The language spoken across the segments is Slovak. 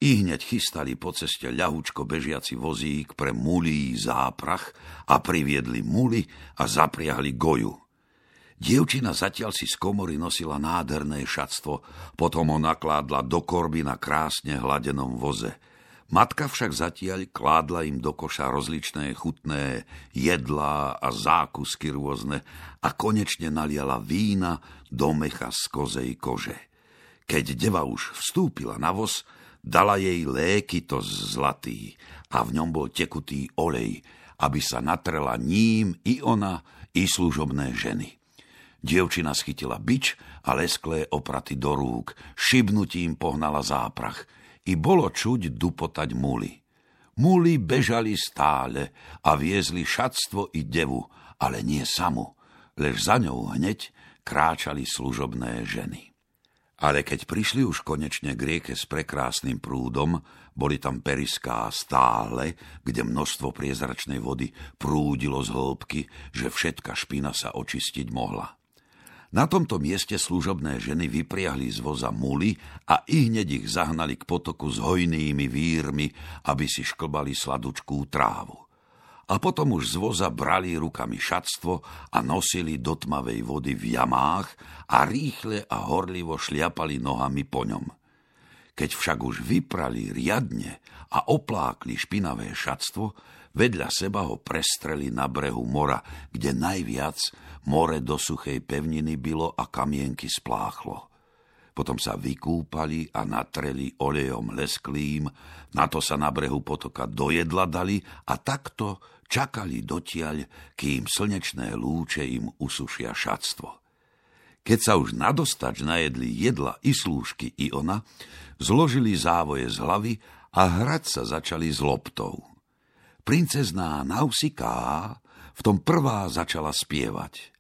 Ihneď chystali po ceste ľahučko bežiaci vozík pre mulí záprach a priviedli muly a zapriahli goju. Dievčina zatiaľ si z komory nosila nádherné šatstvo, potom ho nakládla do korby na krásne hladenom voze. Matka však zatiaľ kládla im do koša rozličné chutné jedlá a zákusky rôzne a konečne naliala vína do mecha z kozej kože. Keď deva už vstúpila na voz, dala jej lékytos zlatý a v ňom bol tekutý olej, aby sa natrela ním i ona, i služobné ženy. Dievčina schytila bič a lesklé opraty do rúk, šibnutím pohnala záprach. I bolo čuť dupotať muly. Muly bežali stále a viezli šatstvo i devu, ale nie samu, lež za ňou hneď kráčali služobné ženy. Ale keď prišli už konečne k rieke s prekrásnym prúdom, boli tam periská stále, kde množstvo priezračnej vody prúdilo z hĺbky, že všetka špina sa očistiť mohla. Na tomto mieste služobné ženy vypriahli z voza muly a ihneď ich zahnali k potoku s hojnými vírmi, aby si šklbali sladučkú trávu. A potom už z voza brali rukami šatstvo a nosili do tmavej vody v jamách a rýchle a horlivo šliapali nohami po ňom. Keď však už vyprali riadne a oplákli špinavé šatstvo, vedľa seba ho prestreli na brehu mora, kde najviac more do suchej pevniny bylo a kamienky spláchlo. Potom sa vykúpali a natreli olejom lesklým, na to sa na brehu potoka do jedla dali a takto čakali dotiaľ, kým slnečné lúče im usušia šatstvo. Keď sa už nadostač najedli jedla i slúžky i ona, zložili závoje z hlavy a hrať sa začali s loptou. Princezná Nausiká v tom prvá začala spievať.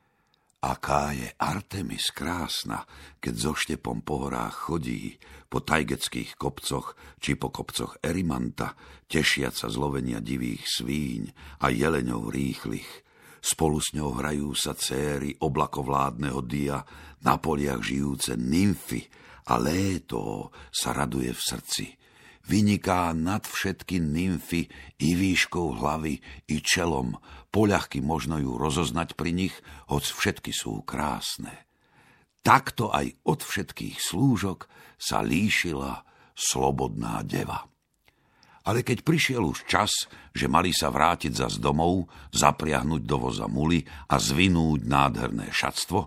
Aká je Artemis krásna, keď so štepom po horách chodí, po tajgeckých kopcoch či po kopcoch Erimanta, tešiac sa zlovenia divých svíň a jeleňov rýchlych. Spolu s ňou hrajú sa céry oblakovládneho dia, na poliach žijúce nymfy a léto sa raduje v srdci. Vyniká nad všetky nymfy i výškou hlavy, i čelom. Poľahky možno ju rozoznať pri nich, hoc všetky sú krásne. Takto aj od všetkých slúžok sa líšila slobodná deva. Ale keď prišiel už čas, že mali sa vrátiť zas domov, zapriahnuť do voza muly a zvinúť nádherné šatstvo,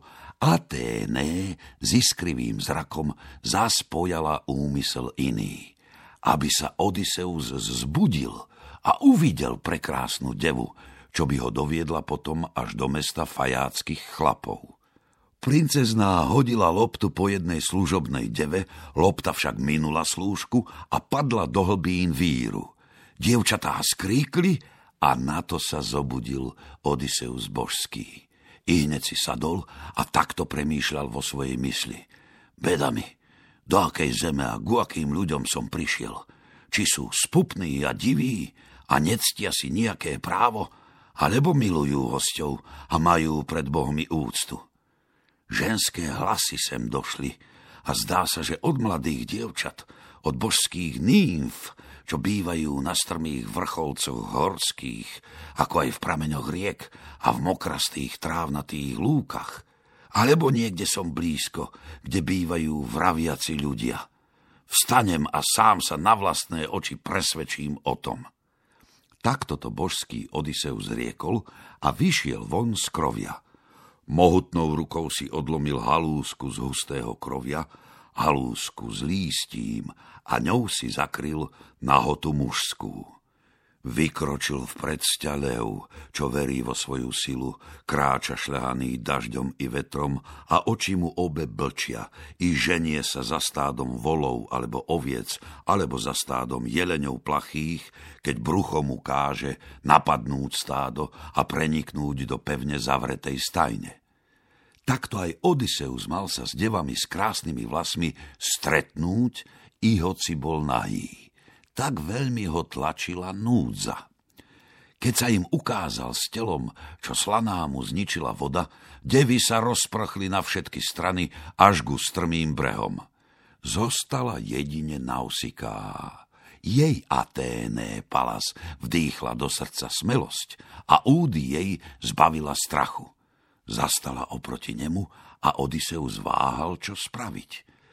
Aténe s iskrivým zrakom zas pojala úmysel iný, aby sa Odysseus zbudil a uvidel prekrásnu devu, čo by ho doviedla potom až do mesta fajáckych chlapov. Princezná hodila loptu po jednej služobnej deve, lopta však minula slúžku a padla do hlbín víru. Dievčatá skríkli a na to sa zobudil Odysseus božský. Ihneď si sadol a takto premýšľal vo svojej mysli. Beda mi, do akej zeme a ku akým ľuďom som prišiel? Či sú spupní a diví a nectia si nejaké právo, alebo milujú hosťov a majú pred Bohmi úctu? Ženské hlasy sem došli a zdá sa, že od mladých dievčat, od božských nymf, čo bývajú na strmých vrcholcoch horských, ako aj v prameňoch riek a v mokrastých trávnatých lúkach, alebo niekde som blízko, kde bývajú vraviaci ľudia. Vstanem a sám sa na vlastné oči presvedčím o tom. Takto to božský Odysseus riekol a vyšiel von z krovia. Mohutnou rukou si odlomil halúsku z hustého krovia, halúsku s lístím a ňou si zakryl nahotu mužskú. Vykročil vpred lev, čo verí vo svoju silu, kráča šľahaný dažďom i vetrom a oči mu obe blčia, i ženie sa za stádom volov alebo oviec, alebo za stádom jeleňov plachých, keď brucho mu káže napadnúť stádo a preniknúť do pevne zavretej stajne. Takto aj Odysseus mal sa s devami s krásnymi vlasmi stretnúť, i hoci bol nahý. Tak veľmi ho tlačila núdza. Keď sa im ukázal s telom, čo slaná mu zničila voda, devy sa rozprchli na všetky strany až ku strmým brehom. Zostala jedine Nausiká. Jej Aténé Palas vdýchla do srdca smelosť a údy jej zbavila strachu. Zastala oproti nemu a Odysseus váhal, čo spraviť.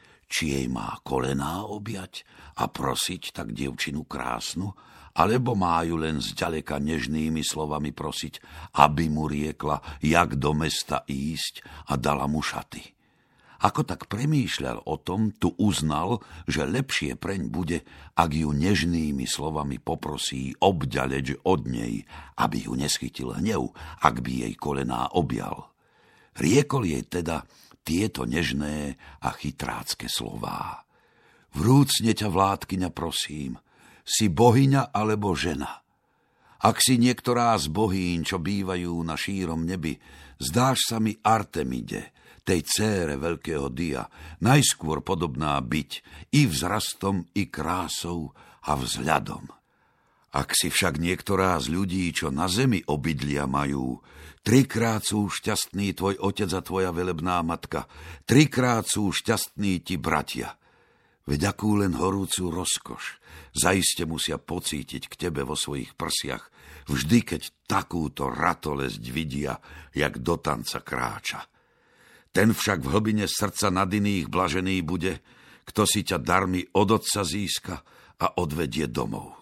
Či jej má kolená objať a prosiť tak dievčinu krásnu, alebo má ju len zďaleka nežnými slovami prosiť, aby mu riekla, jak do mesta ísť, a dala mu šaty. Ako tak premýšľal o tom, tu uznal, že lepšie preň bude, ak ju nežnými slovami poprosí obďaleč od nej, aby ju neschytil hnev, ak by jej kolená objal. Riekol jej teda tieto nežné a chytrácké slová. Vrúcne ťa, vládkyňa, prosím, si bohyňa alebo žena? Ak si niektorá z bohýň, čo bývajú na šírom nebi, zdáš sa mi Artemide, tej dcére veľkého Dia, najskôr podobná byť i vzrastom, i krásou a vzhľadom. Ak si však niektorá z ľudí, čo na zemi obydlia majú, trikrát sú šťastní tvoj otec a tvoja velebná matka, trikrát sú šťastní ti bratia. Veď akú len horúcu rozkoš zaiste musia pocítiť k tebe vo svojich prsiach, vždy keď takúto ratolesť vidia, jak do tanca kráča. Ten však v hlbine srdca nad iných blažený bude, kto si ťa darmi od otca získa a odvedie domov.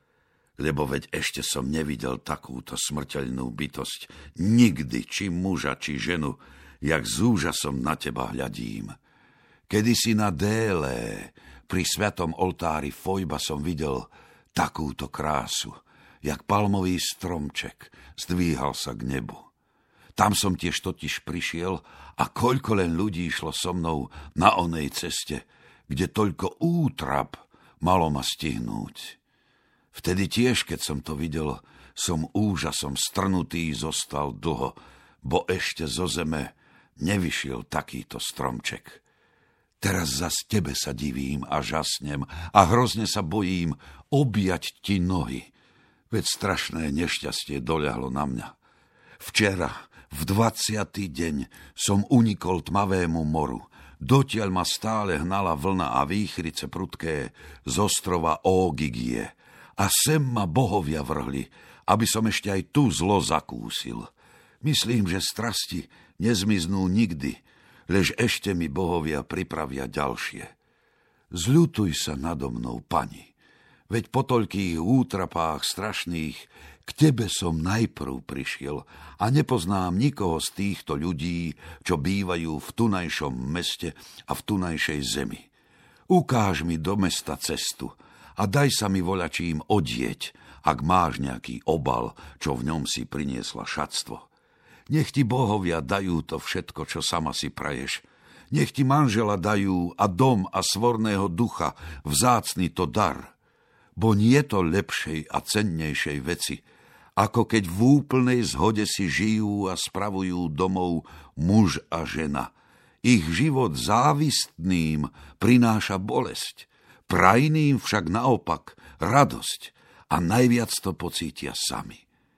Lebo veď ešte som nevidel takúto smrteľnú bytosť, nikdy, či muža, či ženu, jak s úžasom na teba hľadím. Kedysi na Délé, pri svätom oltári Fojba som videl takúto krásu, jak palmový stromček zdvíhal sa k nebu. Tam som tiež totiž prišiel a koľko len ľudí šlo so mnou na onej ceste, kde toľko útrap malo ma stihnúť. Vtedy tiež, keď som to videl, som úžasom strnutý zostal dlho, bo ešte zo zeme nevyšiel takýto stromček. Teraz zas tebe sa divím a žasnem a hrozne sa bojím objať ti nohy, veď strašné nešťastie doľahlo na mňa. Včera, v 20. deň, som unikol tmavému moru. Dotiaľ ma stále hnala vlna a výchrice prudké z ostrova Ógygie. A sem ma bohovia vrhli, aby som ešte aj tu zlo zakúsil. Myslím, že strasti nezmiznú nikdy, lež ešte mi bohovia pripravia ďalšie. Zľutuj sa nado mnou, pani, veď po toľkých útrapách strašných k tebe som najprv prišiel a nepoznám nikoho z týchto ľudí, čo bývajú v tunajšom meste a v tunajšej zemi. Ukáž mi do mesta cestu a daj sa mi voľačím odieť, ak máš nejaký obal, čo v ňom si priniesla šatstvo. Nech ti bohovia dajú to všetko, čo sama si praješ. Nech ti manžela dajú a dom a svorného ducha, vzácny to dar. Bo nie to lepšej a cennejšej veci, ako keď v úplnej zhode si žijú a spravujú domov muž a žena. Ich život závistným prináša bolesť, prajným však naopak radosť a najviac to pocítia sami.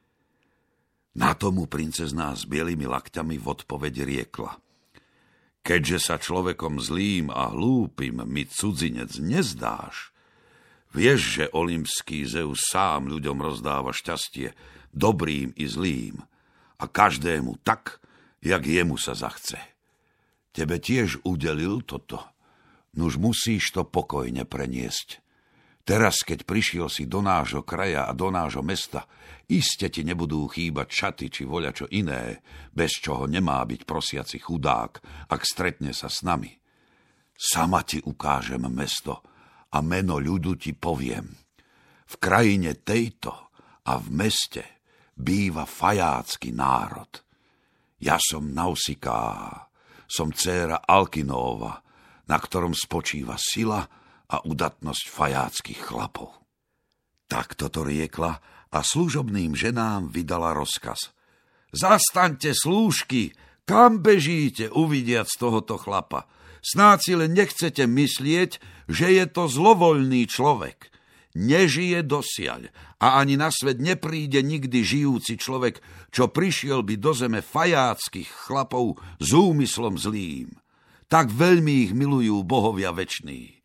Na tomu princezná s bielými lakťami v odpoveď riekla: Keďže sa človekom zlým a hlúpym mi cudzinec nezdáš, vieš, že olympský Zeus sám ľuďom rozdáva šťastie, dobrým i zlým, a každému tak, jak jemu sa zachce. Tebe tiež udelil toto, nuž musíš to pokojne preniesť. Teraz, keď prišiel si do nášho kraja a do nášho mesta, iste ti nebudú chýbať šaty či voľačo iné, bez čoho nemá byť prosiaci chudák, ak stretne sa s nami. Sama ti ukážem mesto a meno ľudu ti poviem. V krajine tejto a v meste býva fajácky národ. Ja som Nausiká, som dcéra Alkinóva, na ktorom spočíva sila a udatnosť fajáckych chlapov. Tak toto riekla a služobným ženám vydala rozkaz. Zastaňte slúžky, kam bežíte uvidiac tohoto chlapa? Snáď si len nechcete myslieť, že je to zlovoľný človek. Nežije dosiaľ a ani na svet nepríde nikdy žijúci človek, čo prišiel by do zeme fajáckych chlapov s úmyslom zlým. Tak veľmi ich milujú bohovia veční.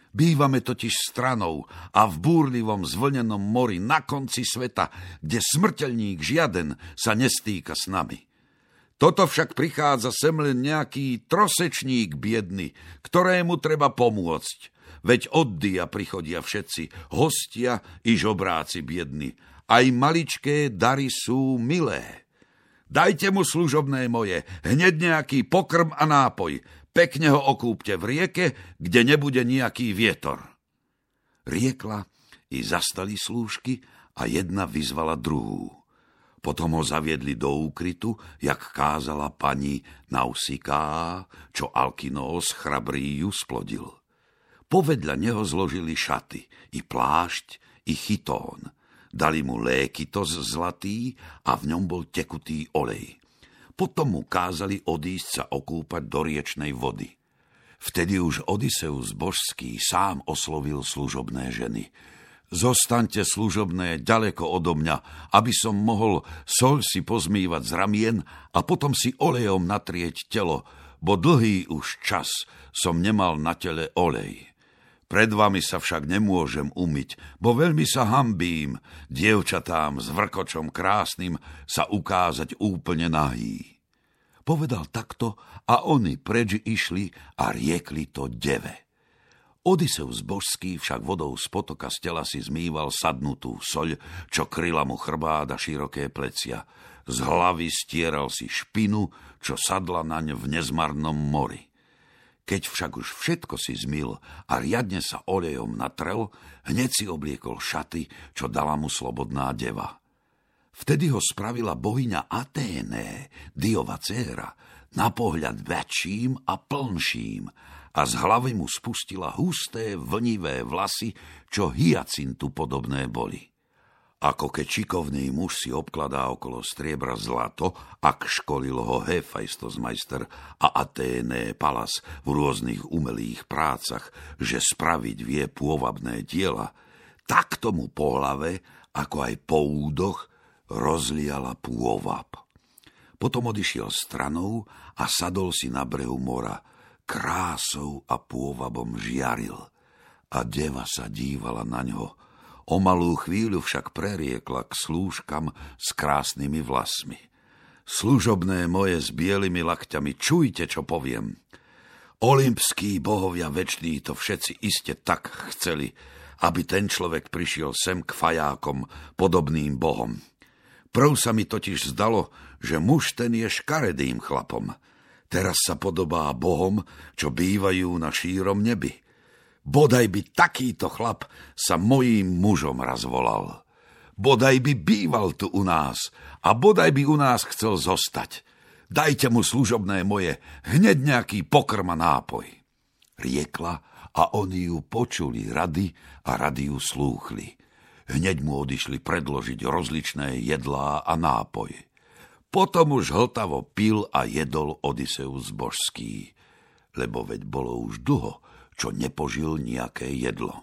Bývame totiž stranou a v búrlivom zvlnenom mori na konci sveta, kde smrteľník žiaden sa nestýka s nami. Toto však prichádza sem len nejaký trosečník biedny, ktorému treba pomôcť. Veď od dia prichodia všetci, hostia i žobráci biedni. Aj maličké dary sú milé. Dajte mu, služobné moje, hneď nejaký pokrm a nápoj. Pekne ho okúpte v rieke, kde nebude nejaký vietor. Riekla i zastali slúžky a jedna vyzvala druhú. Potom ho zaviedli do úkrytu, jak kázala pani Nausiká, čo Alkinós chrabrý ju splodil. Povedľa neho zložili šaty, i plášť, i chytón. Dali mu lékytos zlatý a v ňom bol tekutý olej. Potom mu kázali odísť sa okúpať do riečnej vody. Vtedy už Odysseus božský sám oslovil služobné ženy. Zostaňte, služobné, ďaleko odo mňa, aby som mohol soľ si pozmývať z ramien a potom si olejom natrieť telo, bo dlhý už čas som nemal na tele olej. Pred vami sa však nemôžem umyť, bo veľmi sa hanbím, dievčatám s vrkočom krásnym sa ukázať úplne nahý. Povedal takto a oni preč išli a riekli to deve. Odysseus božský však vodou z potoka z tela si zmýval sadnutú soľ, čo kryla mu chrbát a široké plecia. Z hlavy stieral si špinu, čo sadla naň v nezmarnom mori. Keď však už všetko si zmyl a riadne sa olejom natrel, hneď si obliekol šaty, čo dala mu slobodná deva. Vtedy ho spravila bohyňa Aténé, Diova dcéra, na pohľad väčším a plnším a z hlavy mu spustila husté, vlnivé vlasy, čo hyacintu podobné boli. Ako keď šikovný muž si obkladá okolo striebra zlato, ak školil ho Hefajstos-majster a Aténé Palas v rôznych umelých prácach, že spraviť vie pôvabné diela, tak tomu po hlave, ako aj po údoch, rozliala pôvab. Potom odišiel stranou a sadol si na brehu mora. Krásou a pôvabom žiaril a deva sa dívala na ňo. O malú chvíľu však preriekla k slúžkam s krásnymi vlasmi. Služobné moje s bielými lakťami, čujte, čo poviem. Olympskí bohovia večný to všetci iste tak chceli, aby ten človek prišiel sem k fajákom, podobným bohom. Prv sa mi totiž zdalo, že muž ten je škaredým chlapom. Teraz sa podobá bohom, čo bývajú na šírom nebi. Bodaj by takýto chlap sa mojím mužom raz volal. Bodaj by býval tu u nás a bodaj by u nás chcel zostať. Dajte mu, služobné moje, hneď nejaký pokrm a nápoj. Riekla a oni ju počuli rady a rady ju slúchli. Hneď mu odišli predložiť rozličné jedlá a nápoj. Potom už hltavo pil a jedol Odysseus božský, lebo veď bolo už dlho, čo nepožil nejaké jedlo.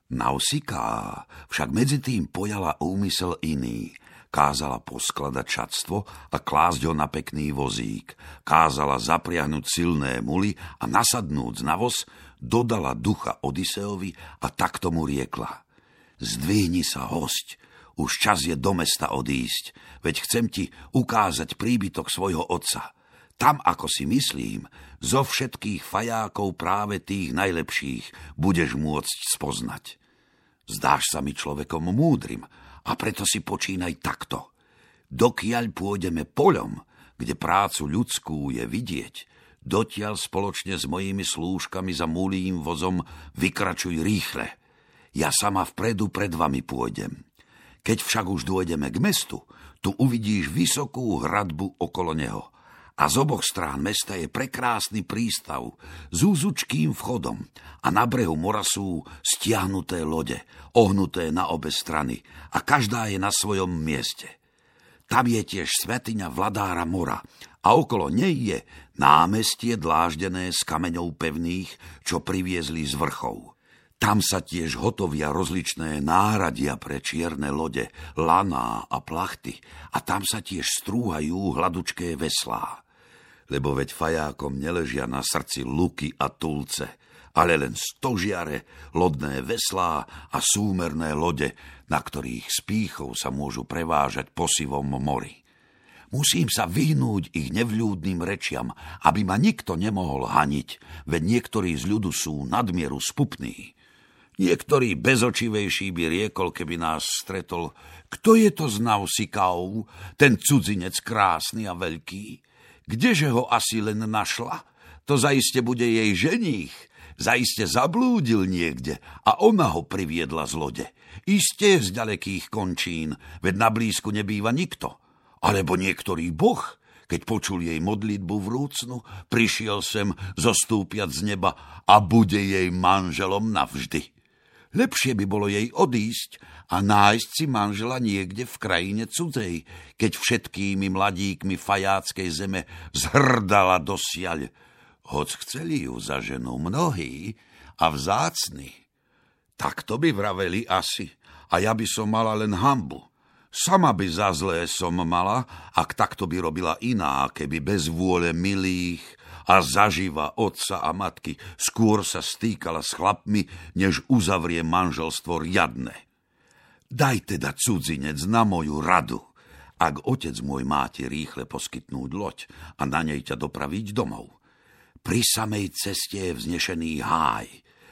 Nausiká však medzi tým pojala úmysel iný. Kázala poskladať šatstvo a klásť ho na pekný vozík. Kázala zapriahnuť silné muly a nasadnúc na voz, dodala ducha Odysseovi a tak tomu riekla. Zdvihni sa, hosť, už čas je do mesta odísť, veď chcem ti ukázať príbytok svojho otca. Tam, ako si myslím, zo všetkých fajákov práve tých najlepších budeš môcť spoznať. Zdáš sa mi človekom múdrym a preto si počínaj takto. Dokiaľ pôjdeme poľom, kde prácu ľudskú je vidieť, dotiaľ spoločne s mojimi slúžkami za mulým vozom vykračuj rýchle. Ja sama vpredu pred vami pôjdem. Keď však už dôjdeme k mestu, tu uvidíš vysokú hradbu okolo neho. A z oboch strán mesta je prekrásny prístav s úzučkým vchodom a na brehu mora sú stiahnuté lode, ohnuté na obe strany a každá je na svojom mieste. Tam je tiež svätyňa vladára mora a okolo nej je námestie dláždené z kameňov pevných, čo priviezli z vrchov. Tam sa tiež hotovia rozličné náradia pre čierne lode, laná a plachty a tam sa tiež strúhajú hladučké veslá. Lebo veď fajákom neležia na srdci luky a tulce, ale len stožiare, lodné veslá a súmerné lode, na ktorých s pýchou sa môžu prevážať po sivom mori. Musím sa vyhnúť ich nevľúdnym rečiam, aby ma nikto nemohol haniť, veď niektorí z ľudu sú nadmieru spupní. Niektorý bezočivejší by riekol, keby nás stretol: kto je to z Nausikau, ten cudzinec krásny a veľký? Kdeže ho asi len našla? To zaiste bude jej ženích. Zaiste zablúdil niekde a ona ho priviedla z lode. Iste z ďalekých končín, veď na blízku nebýva nikto. Alebo niektorý boh, keď počul jej modlitbu vrúcnu, prišiel sem zostúpiať z neba a bude jej manželom navždy. Lepšie by bolo jej odísť a nájsť si manžela niekde v krajine cudzej, keď všetkými mladíkmi fajáckej zeme zhrdala dosiaľ. Hoc chceli ju za ženu mnohí a vzácni. Tak to by vraveli asi, a ja by som mala len hanbu. Sama by za zlé som mala, ak takto by robila iná, keby bez vôle milých a zaživa otca a matky skôr sa stýkala s chlapmi, než uzavrie manželstvo riadne. Daj teda, cudzinec, na moju radu. Ak otec môj má ti rýchle poskytnúť loď a na nej ťa dopraviť domov. Pri samej ceste je vznešený háj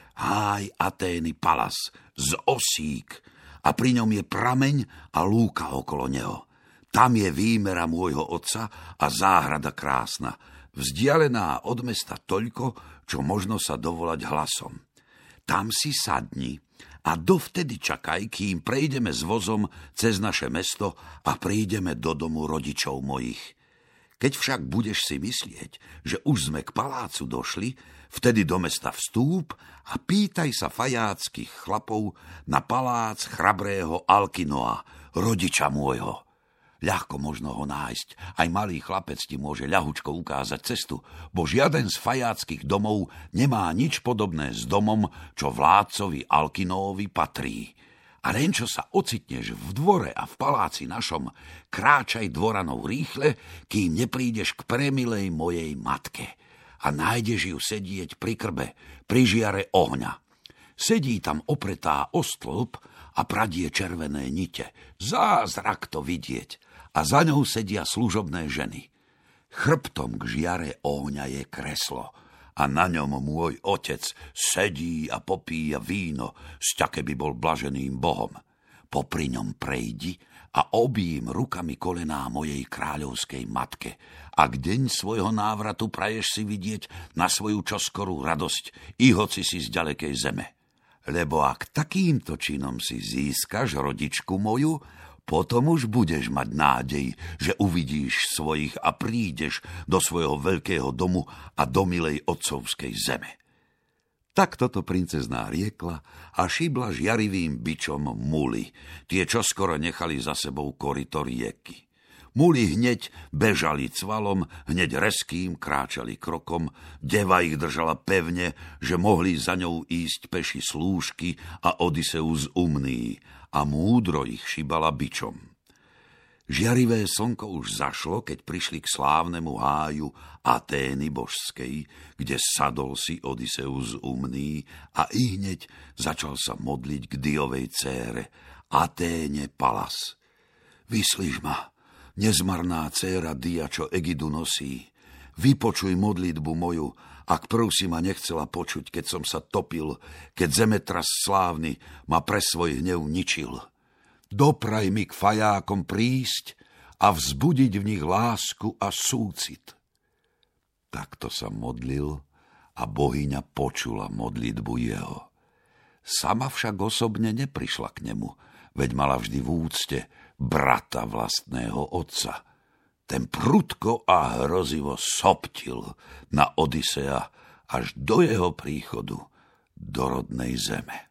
Atény Palas z osík a pri ňom je prameň a lúka okolo neho. Tam je výmera môjho otca a záhrada krásna, vzdialená od mesta toľko, čo možno sa dovolať hlasom. Tam si sadni a dovtedy čakaj, kým prejdeme s vozom cez naše mesto a prídeme do domu rodičov mojich. Keď však budeš si myslieť, že už sme k palácu došli, vtedy do mesta vstúp a pýtaj sa fajáckých chlapov na palác chrabrého Alkinoa, rodiča môjho. Ľahko možno ho nájsť, aj malý chlapec ti môže ľahučko ukázať cestu, bo žiaden z fajáckých domov nemá nič podobné s domom, čo vládcovi Alkinóvi patrí. A len čo sa ocitneš v dvore a v paláci našom, kráčaj dvoranou rýchle, kým neprídeš k premilej mojej matke a nájdeš ju sedieť pri krbe, pri žiare ohňa. Sedí tam opretá o stĺp a pradie červené nite. Zázrak to vidieť. A za ňou sedia služobné ženy. Chrbtom k žiare ohňa je kreslo a na ňom môj otec sedí a popíja víno, sťa keby bol blaženým bohom. Popri ňom prejdi a obím rukami kolená mojej kráľovskej matke. Ak deň svojho návratu praješ si vidieť na svoju čoskorú radosť, i hoci si z ďalekej zeme. Lebo ak takýmto činom si získaš rodičku moju, potom už budeš mať nádej, že uvidíš svojich a prídeš do svojho veľkého domu a do milej otcovskej zeme. Tak toto princezná riekla a šibla žiarivým bičom muly. Tie čoskoro nechali za sebou koryto rieky. Muly hneď bežali cvalom, hneď reským kráčali krokom, deva ich držala pevne, že mohli za ňou ísť peši slúžky a Odysseus umný, a múdro ich šibala bičom. Žiarivé slnko už zašlo, keď prišli k slávnemu háju Atény božskej, kde sadol si Odysseus umný a ihneď začal sa modliť k Diovej dcére, Aténe Palas. Vyslíš ma, nezmarná dcéra Dia, čo Egidu nosí. Vypočuj modlitbu moju, ak prv si ma nechcela počuť, keď som sa topil, keď zemetras slávny ma pre svoj hnev ničil. Dopraj mi k fajákom prísť a vzbudiť v nich lásku a súcit. Takto sa modlil a bohyňa počula modlitbu jeho. Sama však osobne neprišla k nemu, veď mala vždy v úcte brata vlastného otca. Ten prudko a hrozivo soptil na Odysea až do jeho príchodu do rodnej zeme.